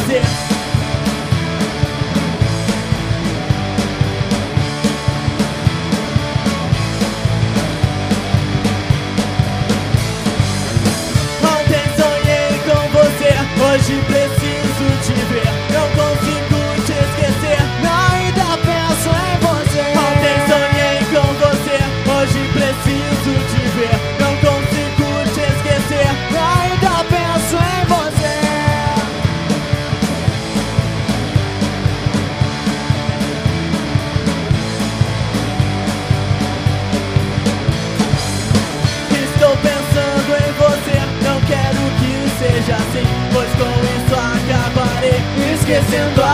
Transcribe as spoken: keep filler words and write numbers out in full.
esquecer. Ontem sonhei com você, hoje preciso te ver. Não consigo te esquecer, Ainda penso em você. ontem sonhei com você, hoje preciso te ver. Não consigo te esquecer, Ainda penso em você. estou pensando em você. Não quero que seja assim, pois com isso acabarei esquecendo a